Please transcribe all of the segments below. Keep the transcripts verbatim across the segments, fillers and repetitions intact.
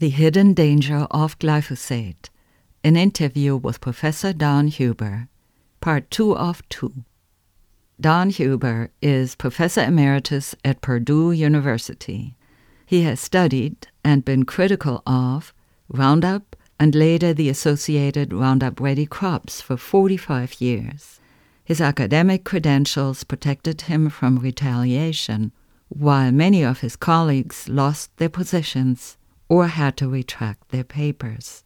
The Hidden Danger of Glyphosate, an interview with Professor Don Huber, part two of two. Don Huber is Professor Emeritus at Purdue University. He has studied and been critical of Roundup and later the associated Roundup Ready crops for forty-five years. His academic credentials protected him from retaliation, while many of his colleagues lost their positions or had to retract their papers.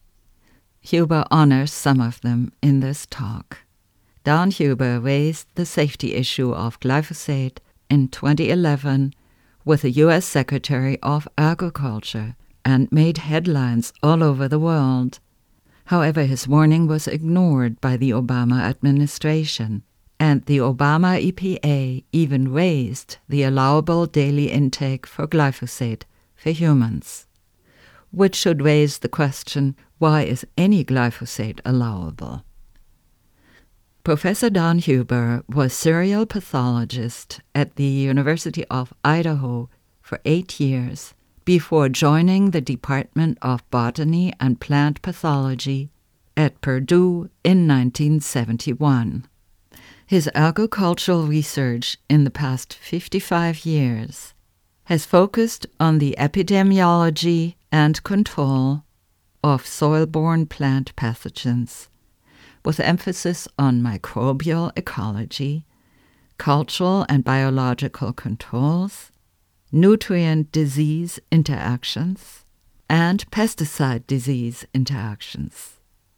Huber honors some of them in this talk. Don Huber raised the safety issue of glyphosate in twenty eleven with the U S Secretary of Agriculture and made headlines all over the world. However, his warning was ignored by the Obama administration, and the Obama E P A even raised the allowable daily intake for glyphosate for humans, which should raise the question, why is any glyphosate allowable? Professor Don Huber was serial pathologist at the University of Idaho for eight years before joining the Department of Botany and Plant Pathology at Purdue in nineteen seventy-one. His agricultural research in the past fifty-five years has focused on the epidemiology and control of soil-borne plant pathogens, with emphasis on microbial ecology, cultural and biological controls, nutrient-disease interactions, and pesticide-disease interactions.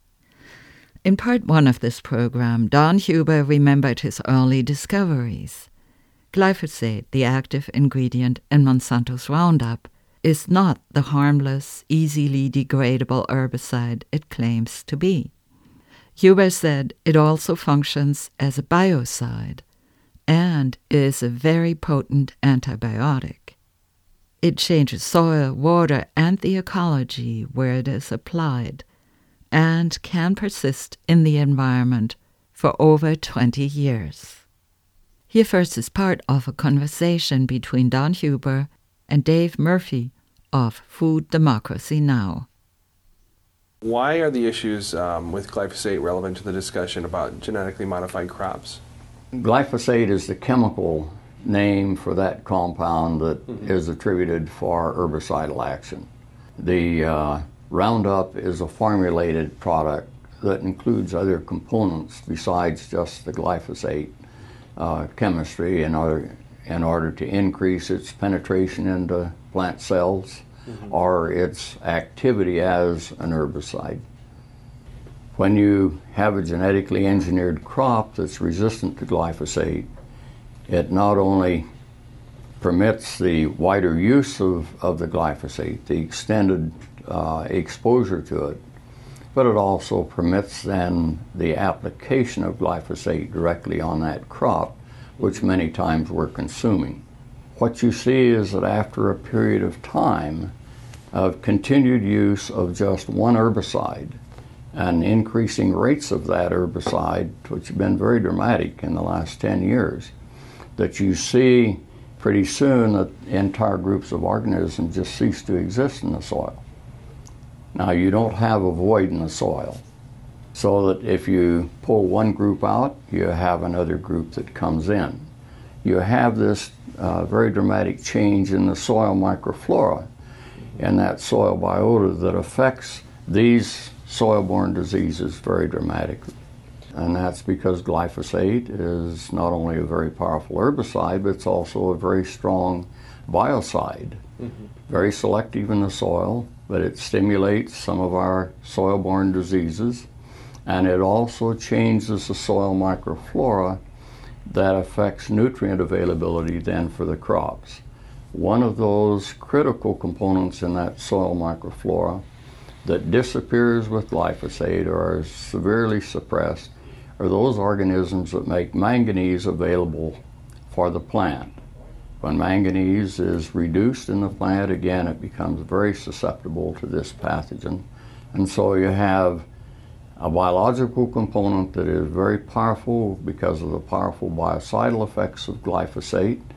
In part one of this program, Don Huber remembered his early discoveries. Glyphosate, the active ingredient in Monsanto's Roundup, is not the harmless, easily degradable herbicide it claims to be. Huber said it also functions as a biocide and is a very potent antibiotic. It changes soil, water, and the ecology where it is applied, and can persist in the environment for over twenty years. Here first is part of a conversation between Don Huber and Dave Murphy of Food Democracy Now! Why are the issues um, with glyphosate relevant to the discussion about genetically modified crops? Glyphosate is the chemical name for that compound that mm-hmm. is attributed for herbicidal action. The uh, Roundup is a formulated product that includes other components besides just the glyphosate uh, chemistry in order, in order to increase its penetration into plant cells mm-hmm. or its activity as an herbicide. When you have a genetically engineered crop that's resistant to glyphosate, it not only permits the wider use of, of the glyphosate, the extended uh, exposure to it, but it also permits then the application of glyphosate directly on that crop, which many times we're consuming. What you see is that after a period of time of continued use of just one herbicide and increasing rates of that herbicide, which have been very dramatic in the last ten years, that you see pretty soon that entire groups of organisms just cease to exist in the soil. Now, you don't have a void in the soil, so that if you pull one group out, you have another group that comes in. You have this uh, very dramatic change in the soil microflora and that soil biota that affects these soil-borne diseases very dramatically. And that's because glyphosate is not only a very powerful herbicide, but it's also a very strong biocide. Mm-hmm. Very selective in the soil, but it stimulates some of our soil-borne diseases, and it also changes the soil microflora that affects nutrient availability then for the crops. One of those critical components in that soil microflora that disappears with glyphosate or is severely suppressed are those organisms that make manganese available for the plant. When manganese is reduced in the plant, again, it becomes very susceptible to this pathogen. And so you have a biological component that is very powerful because of the powerful biocidal effects of glyphosate,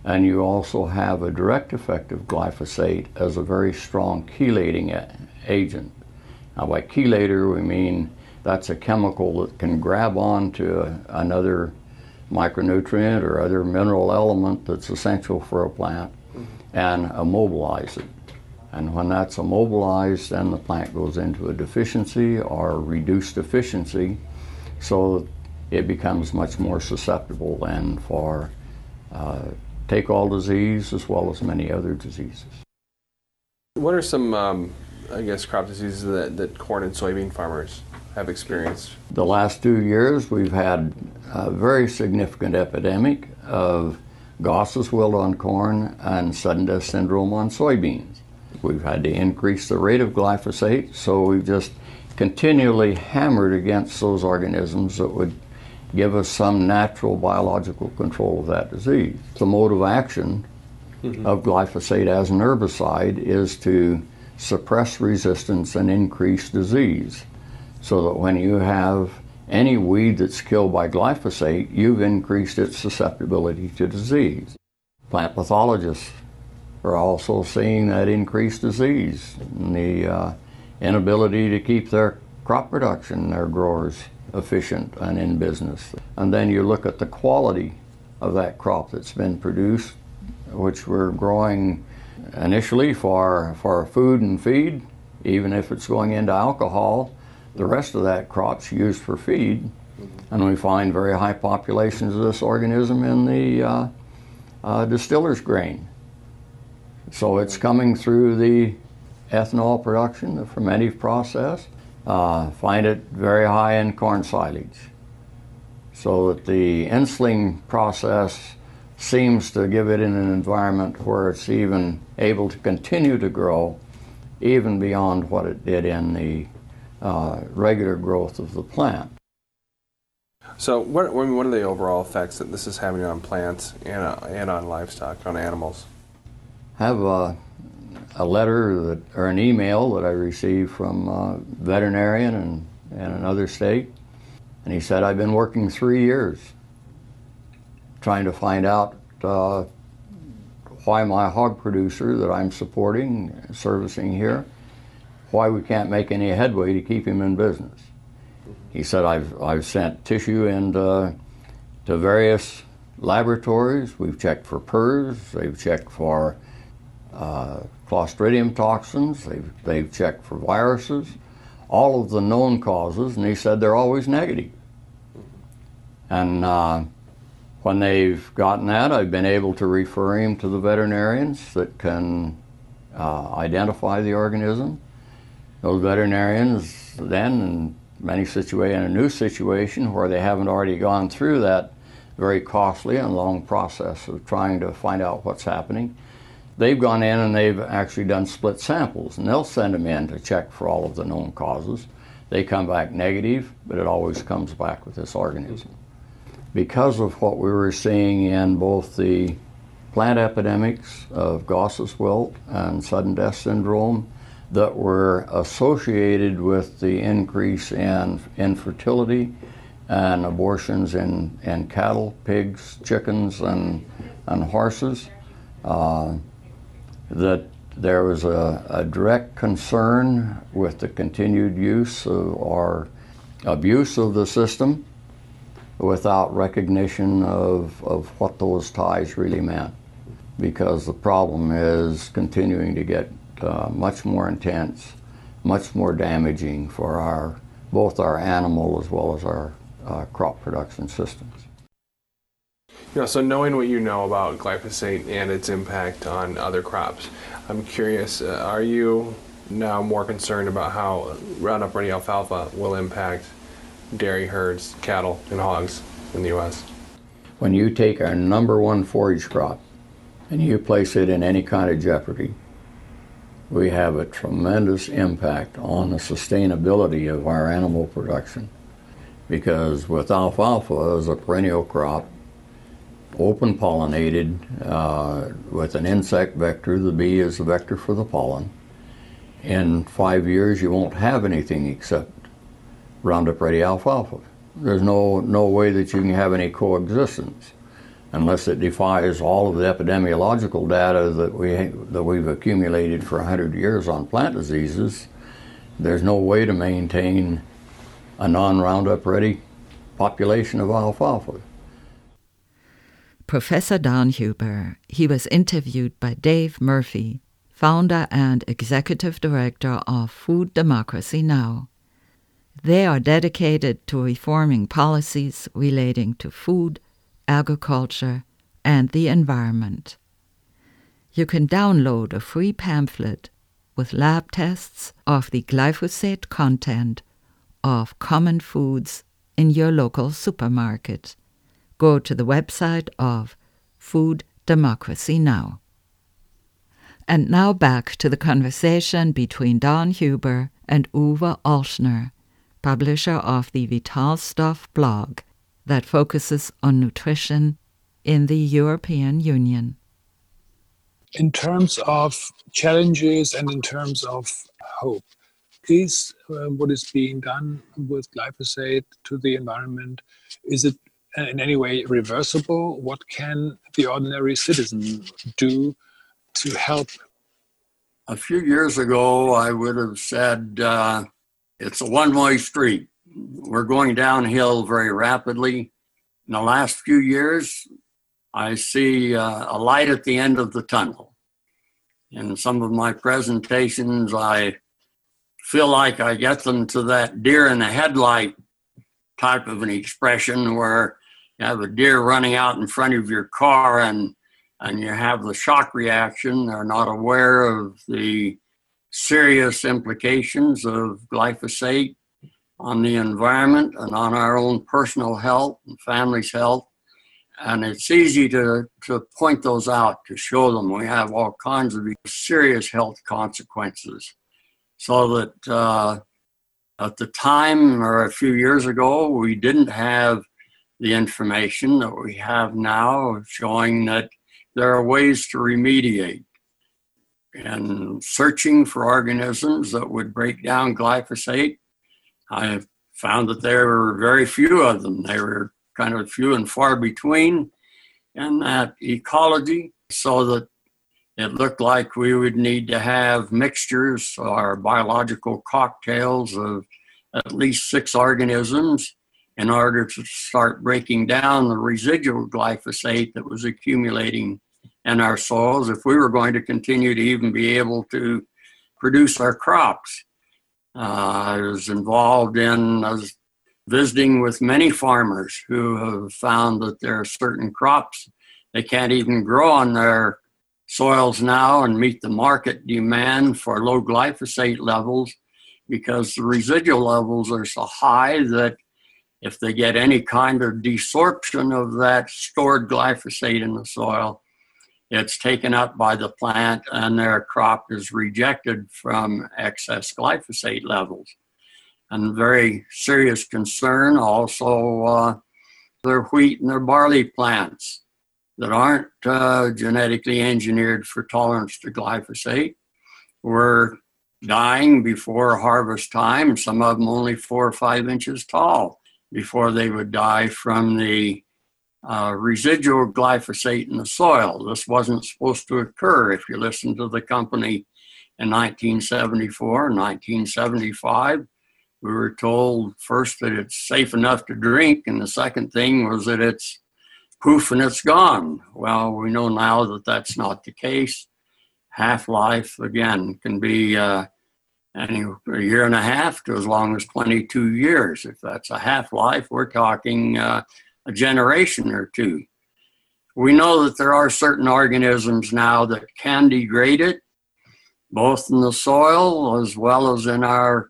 And you also have a direct effect of glyphosate as a very strong chelating a- agent. Now, by chelator, we mean that's a chemical that can grab onto a, another micronutrient or other mineral element that's essential for a plant and immobilize it. And when that's immobilized, then the plant goes into a deficiency or reduced efficiency, so it becomes much more susceptible then for uh, take-all disease as well as many other diseases. What are some, um, I guess, crop diseases that, that corn and soybean farmers have experienced? The last two years, we've had a very significant epidemic of Gauss's wilt on corn and sudden death syndrome on soybeans. We've had to increase the rate of glyphosate, so we've just continually hammered against those organisms that would give us some natural biological control of that disease. The mode of action mm-hmm. of glyphosate as an herbicide is to suppress resistance and increase disease, so that when you have any weed that's killed by glyphosate, you've increased its susceptibility to disease. Plant pathologists are also seeing that increased disease and the uh, inability to keep their crop production, their growers, efficient and in business. And then you look at the quality of that crop that's been produced, which we're growing initially for, for food and feed, even if it's going into alcohol. The rest of that crop's used for feed, and we find very high populations of this organism in the uh, uh, distiller's grain. So it's coming through the ethanol production, the fermentive process. Uh, find it very high in corn silage. So that the insuling process seems to give it in an environment where it's even able to continue to grow even beyond what it did in the uh, regular growth of the plant. So what, what are the overall effects that this is having on plants and, uh, and on livestock, on animals? Have a, a letter that, or an email that I received from a veterinarian in, in another state, and he said, I've been working three years trying to find out uh, why my hog producer that I'm supporting, servicing here, why we can't make any headway to keep him in business. He said, I've, I've sent tissue and uh, to various laboratories. We've checked for P R R S, they've checked for uh, Clostridium toxins, they've, they've checked for viruses, all of the known causes, and he said they're always negative. And uh, when they've gotten that, I've been able to refer him to the veterinarians that can uh, identify the organism. Those veterinarians then, in many situations, in a new situation where they haven't already gone through that very costly and long process of trying to find out what's happening, they've gone in and they've actually done split samples, and they'll send them in to check for all of the known causes. They come back negative, but it always comes back with this organism. Because of what we were seeing in both the plant epidemics of Gauss's wilt and sudden death syndrome that were associated with the increase in infertility and abortions in, in cattle, pigs, chickens, and, and horses, uh, that there was a, a direct concern with the continued use of, or abuse of the system without recognition of, of what those ties really meant, because the problem is continuing to get uh, much more intense, much more damaging for our both our animal as well as our uh, crop production systems. You know, so knowing what you know about glyphosate and its impact on other crops, I'm curious, uh, are you now more concerned about how Roundup Ready alfalfa will impact dairy herds, cattle, and hogs in the U S? When you take our number one forage crop and you place it in any kind of jeopardy, we have a tremendous impact on the sustainability of our animal production. Because with alfalfa as a perennial crop, open pollinated uh, with an insect vector, the bee is the vector for the pollen, in five years you won't have anything except Roundup Ready alfalfa. There's no, no way that you can have any coexistence. unless it defies all of the epidemiological data that we that we've accumulated for one hundred years on plant diseases, there's no way to maintain a non-Roundup ready population of alfalfa. Professor Don Huber, he was interviewed by Dave Murphy, founder and executive director of Food Democracy Now! They are dedicated to reforming policies relating to food, agriculture, and the environment. You can download a free pamphlet with lab tests of the glyphosate content of common foods in your local supermarket. Go to the website of Food Democracy Now! And now back to the conversation between Don Huber and Uwe Olschner, publisher of the Vitalstoff blog that focuses on nutrition in the European Union. In terms of challenges and in terms of hope, is uh, what is being done with glyphosate to the environment, is it in any way reversible? What can the ordinary citizen do to help? A few years ago, I would have said uh, it's a one-way street. We're going downhill very rapidly. In the last few years, I see uh, a light at the end of the tunnel. In some of my presentations, I feel like I get them to that deer in the headlight type of an expression where you have a deer running out in front of your car and and you have the shock reaction. They're not aware of the serious implications of glyphosate on the environment and on our own personal health and family's health. And it's easy to, to point those out, to show them we have all kinds of serious health consequences. So that uh, at the time, or a few years ago, we didn't have the information that we have now showing that there are ways to remediate. And searching for organisms that would break down glyphosate, I found that there were very few of them. They were kind of few and far between in that ecology, so that it looked like we would need to have mixtures or biological cocktails of at least six organisms in order to start breaking down the residual glyphosate that was accumulating in our soils if we were going to continue to even be able to produce our crops. Uh, I was involved in I was visiting with many farmers who have found that there are certain crops they can't even grow on their soils now and meet the market demand for low glyphosate levels because the residual levels are so high that if they get any kind of desorption of that stored glyphosate in the soil, it's taken up by the plant and their crop is rejected from excess glyphosate levels. And very serious concern also uh, their wheat and their barley plants that aren't uh, genetically engineered for tolerance to glyphosate were dying before harvest time, some of them only four or five inches tall before they would die from the uh, residual glyphosate in the soil. This wasn't supposed to occur. If you listen to the company in nineteen seventy-four, nineteen seventy-five, we were told first that it's safe enough to drink, and the second thing was that it's poof and it's gone. Well, we know now that that's not the case. Half-life, again, can be uh, any, a year and a half to as long as twenty-two years. If that's a half-life, we're talking uh, a generation or two. We know that there are certain organisms now that can degrade it, both in the soil as well as in our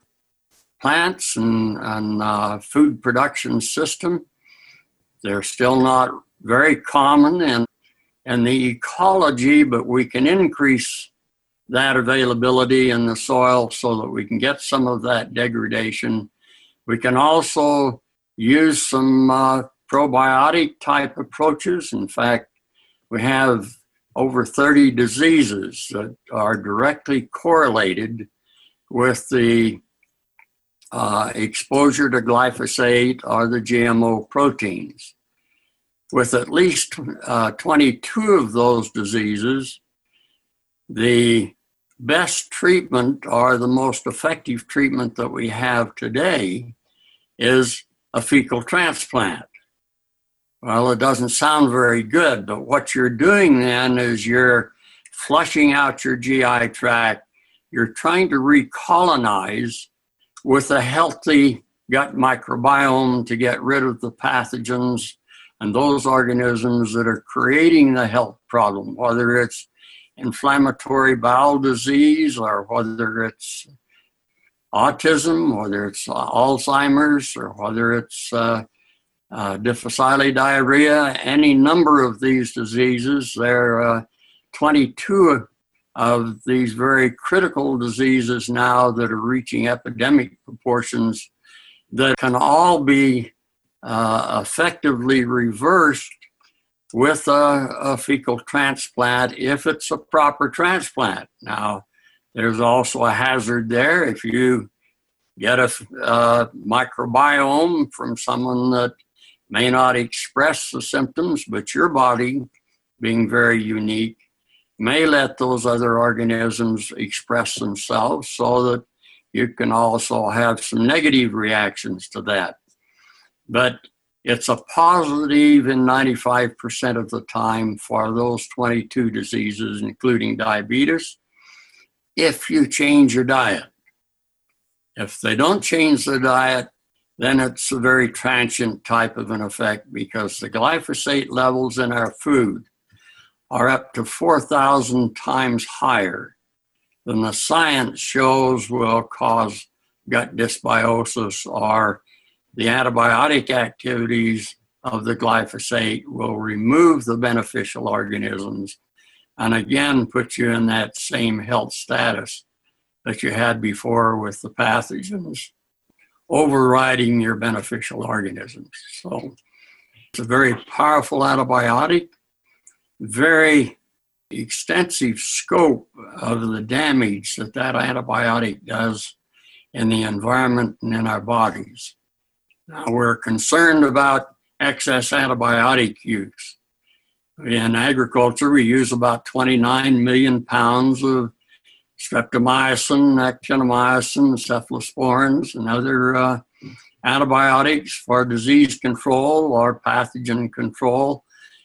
plants and, and uh, food production system. They're still not very common in, in the ecology, but we can increase that availability in the soil so that we can get some of that degradation. We can also use some uh, probiotic type approaches. In fact, we have over thirty diseases that are directly correlated with the uh, exposure to glyphosate or the G M O proteins. with at least uh, twenty-two of those diseases, the best treatment or the most effective treatment that we have today is a fecal transplant. Well, it doesn't sound very good, but what you're doing then is you're flushing out your G I tract. You're trying to recolonize with a healthy gut microbiome to get rid of the pathogens and those organisms that are creating the health problem, whether it's inflammatory bowel disease or whether it's autism, whether it's Alzheimer's, or whether it's uh, uh, difficile diarrhea, any number of these diseases. There are uh, twenty-two of these very critical diseases now that are reaching epidemic proportions that can all be uh, effectively reversed with a, a fecal transplant if it's a proper transplant. Now, there's also a hazard there. If you get a uh, microbiome from someone that may not express the symptoms, but your body, being very unique, may let those other organisms express themselves, so that you can also have some negative reactions to that. But it's a positive in ninety-five percent of the time for those twenty-two diseases, including diabetes, if you change your diet. If they don't change their diet, then it's a very transient type of an effect, because the glyphosate levels in our food are up to four thousand times higher than the science shows will cause gut dysbiosis, or the antibiotic activities of the glyphosate will remove the beneficial organisms and again put you in that same health status that you had before with the pathogens overriding your beneficial organisms. So it's a very powerful antibiotic, very extensive scope of the damage that that antibiotic does in the environment and in our bodies. Now, we're concerned about excess antibiotic use. In agriculture, we use about twenty-nine million pounds of streptomycin, actinomycin, cephalosporins, and other uh, antibiotics for disease control or pathogen control.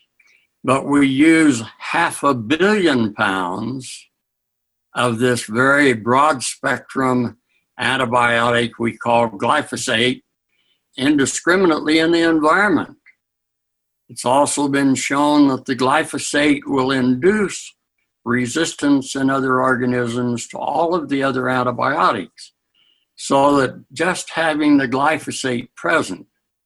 But we use half a billion pounds of this very broad spectrum antibiotic we call glyphosate indiscriminately in the environment. It's also been shown that the glyphosate will induce resistance in other organisms to all of the other antibiotics, so that just having the glyphosate present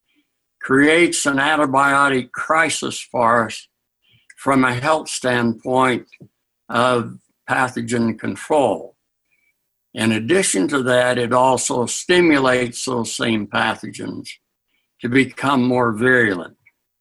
creates an antibiotic crisis for us from a health standpoint of pathogen control. In addition to that, it also stimulates those same pathogens to become more virulent.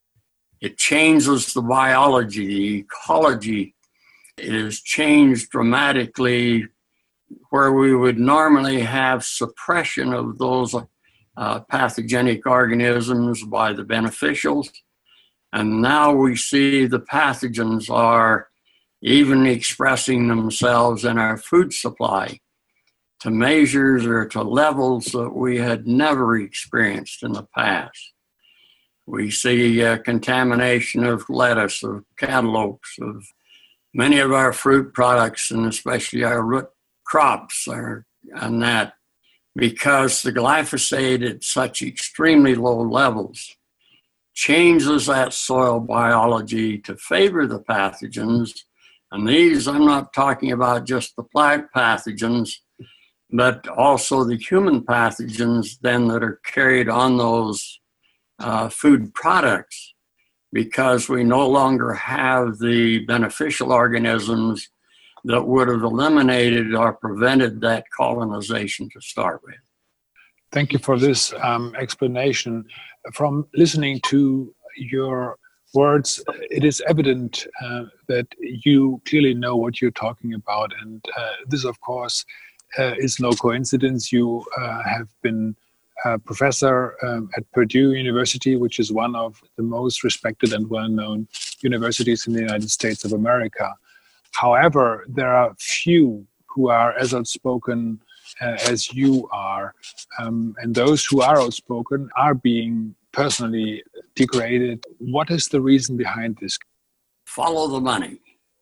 It changes the biology, the ecology is changed dramatically, where we would normally have suppression of those uh, pathogenic organisms by the beneficials. And now we see the pathogens are even expressing themselves in our food supply to measures or to levels that we had never experienced in the past. We see uh, contamination of lettuce, of cantaloupes, of many of our fruit products, and especially our root crops are on that, because the glyphosate at such extremely low levels changes that soil biology to favor the pathogens. And these, I'm not talking about just the plant pathogens, but also the human pathogens then that are carried on those uh, food products, because we no longer have the beneficial organisms that would have eliminated or prevented that colonization to start with. Thank you for this um, explanation. From listening to your words, it is evident uh, that you clearly know what you're talking about. And uh, this, of course, uh, is no coincidence. You uh, have been a professor um, at Purdue University, which is one of the most respected and well-known universities in the United States of America. However, there are few who are as outspoken uh, as you are, um, and those who are outspoken are being personally degraded. What is the reason behind this? Follow the money.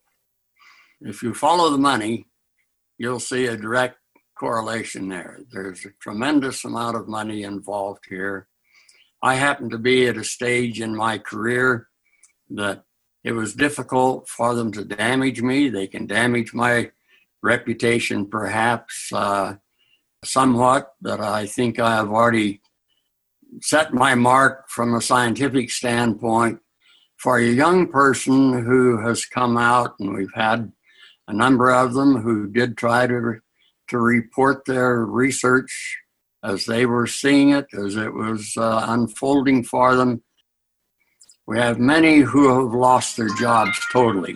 If you follow the money, you'll see a direct correlation there. There's a tremendous amount of money involved here. I happen to be at a stage in my career that it was difficult for them to damage me. They can damage my reputation perhaps uh, somewhat, but I think I have already set my mark from a scientific standpoint. For a young person who has come out, and we've had a number of them who did try to, to report their research as they were seeing it, as it was uh, unfolding for them. We have many who have lost their jobs totally.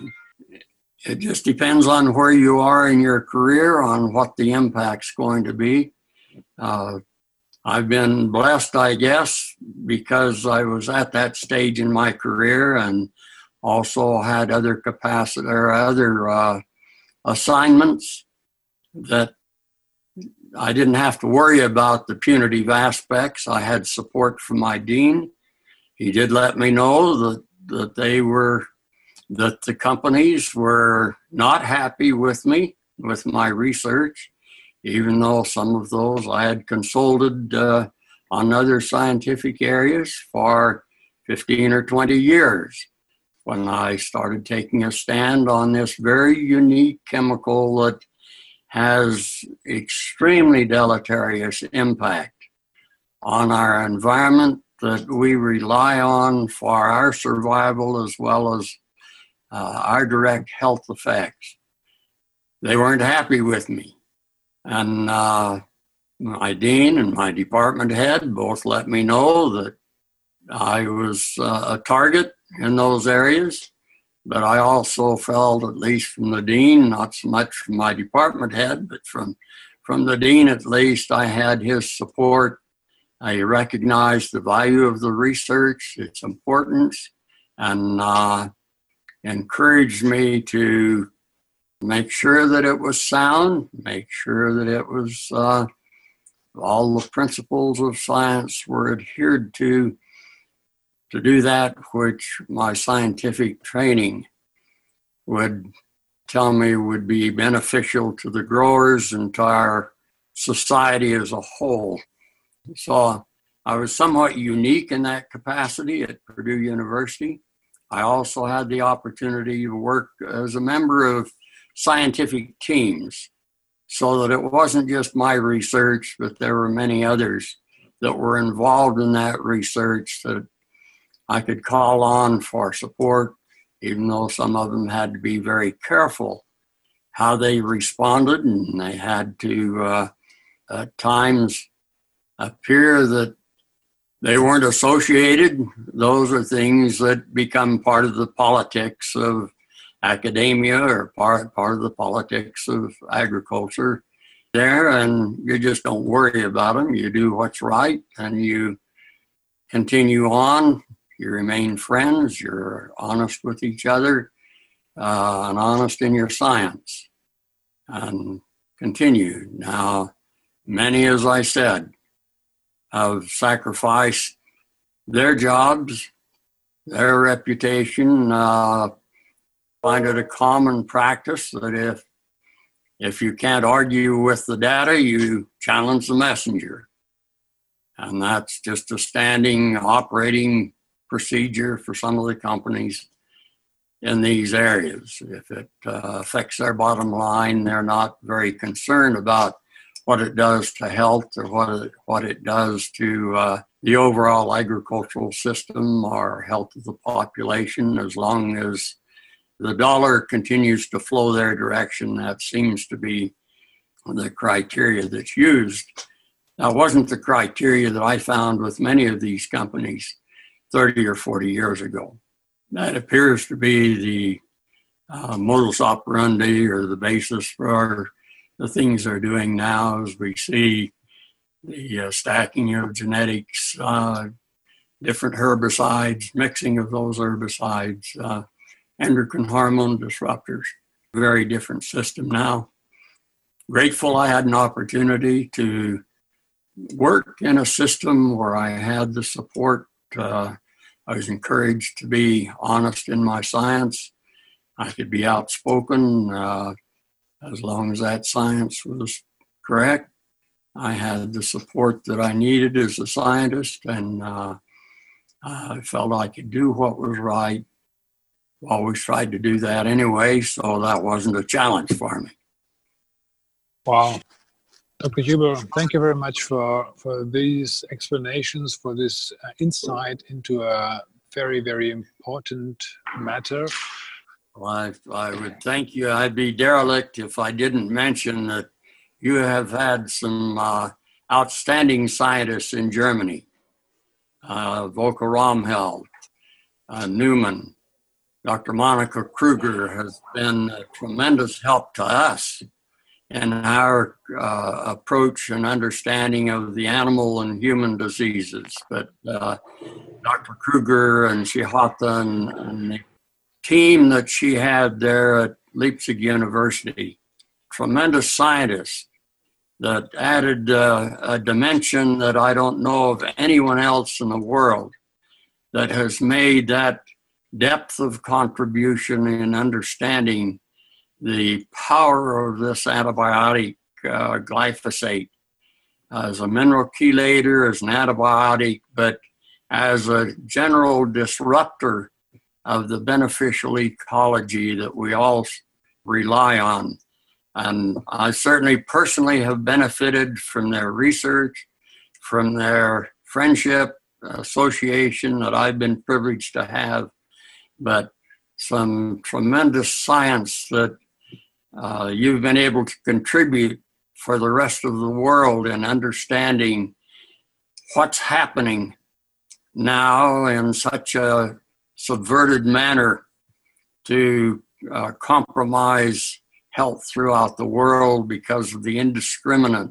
It just depends on where you are in your career, on what the impact's going to be. Uh, I've been blessed, I guess, because I was at that stage in my career and also had other capacity or other uh, assignments that I didn't have to worry about the punitive aspects. I had support from my dean. He did let me know that, that they were that the companies were not happy with me, with my research, even though some of those I had consulted uh, on other scientific areas for fifteen or twenty years. When I started taking a stand on this very unique chemical that has extremely deleterious impact on our environment that we rely on for our survival as well as Uh, our direct health effects. They weren't happy with me. And uh, my dean and my department head both let me know that I was uh, a target in those areas, but I also felt, at least from the dean, not so much from my department head, but from, from the dean at least, I had his support. I recognized the value of the research, its importance, and uh, encouraged me to make sure that it was sound, make sure that it was uh, all the principles of science were adhered to, to do that which my scientific training would tell me would be beneficial to the growers and to our society as a whole. So I was somewhat unique in that capacity at Purdue University. I also had the opportunity to work as a member of scientific teams so that it wasn't just my research, but there were many others that were involved in that research that I could call on for support, even though some of them had to be very careful how they responded, and they had to uh, at times appear that they weren't associated. Those are things that become part of the politics of academia or part, part of the politics of agriculture there, and you just don't worry about them. You do what's right, and you continue on. You remain friends. You're honest with each other uh, and honest in your science, and continue. Now, many, as I said, have sacrificed their jobs, their reputation. Uh, find it a common practice that if if you can't argue with the data, you challenge the messenger. And that's just a standing operating procedure for some of the companies in these areas. If it uh, affects their bottom line, they're not very concerned about what it does to health or what it, what it does to uh, the overall agricultural system or health of the population. As long as the dollar continues to flow their direction, that seems to be the criteria that's used. That wasn't the criteria that I found with many of these companies thirty or forty years ago. That appears to be the uh, modus operandi or the basis for the things they're doing now, as we see the uh, stacking of genetics, uh, different herbicides, mixing of those herbicides, uh, endocrine hormone disruptors. Very different system now. Grateful I had an opportunity to work in a system where I had the support. Uh, I was encouraged to be honest in my science. I could be outspoken uh, as long as that science was correct. I had the support that I needed as a scientist, and uh, I felt I could do what was right. Always tried to do that anyway, so that wasn't a challenge for me. Wow. Doctor Huber, thank you very much for, for these explanations, for this uh, insight into a very, very important matter. Well, I, I would thank you. I'd be derelict if I didn't mention that you have had some uh, outstanding scientists in Germany. Uh, Volker Ramheld, uh, Newman, Doctor Monica Kruger has been a tremendous help to us in our uh, approach and understanding of the animal and human diseases. But uh, Doctor Kruger and Shihata and, and the team that she had there at Leipzig University, tremendous scientists that added uh, a dimension that I don't know of anyone else in the world that has made that depth of contribution in understanding the power of this antibiotic, uh, glyphosate, as a mineral chelator, as an antibiotic, but as a general disruptor of the beneficial ecology that we all rely on. And I certainly personally have benefited from their research, from their friendship, association that I've been privileged to have, but some tremendous science that uh, you've been able to contribute for the rest of the world in understanding what's happening now in such a subverted manner to uh, compromise health throughout the world because of the indiscriminate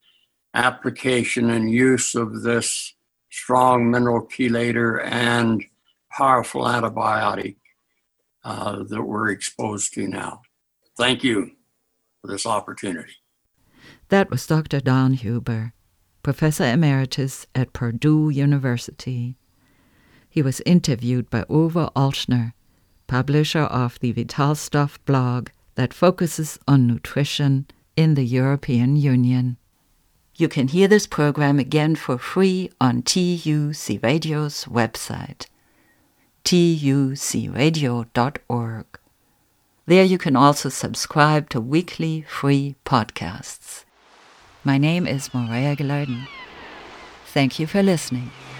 application and use of this strong mineral chelator and powerful antibiotic uh, that we're exposed to now. Thank you for this opportunity. That was Doctor Don Huber, Professor Emeritus at Purdue University. He was interviewed by Uwe Altschner, publisher of the Vitalstoff blog that focuses on nutrition in the European Union. You can hear this program again for free on T U C Radio's website, T U C radio dot org. There you can also subscribe to weekly free podcasts. My name is Morea Gilardin. Thank you for listening.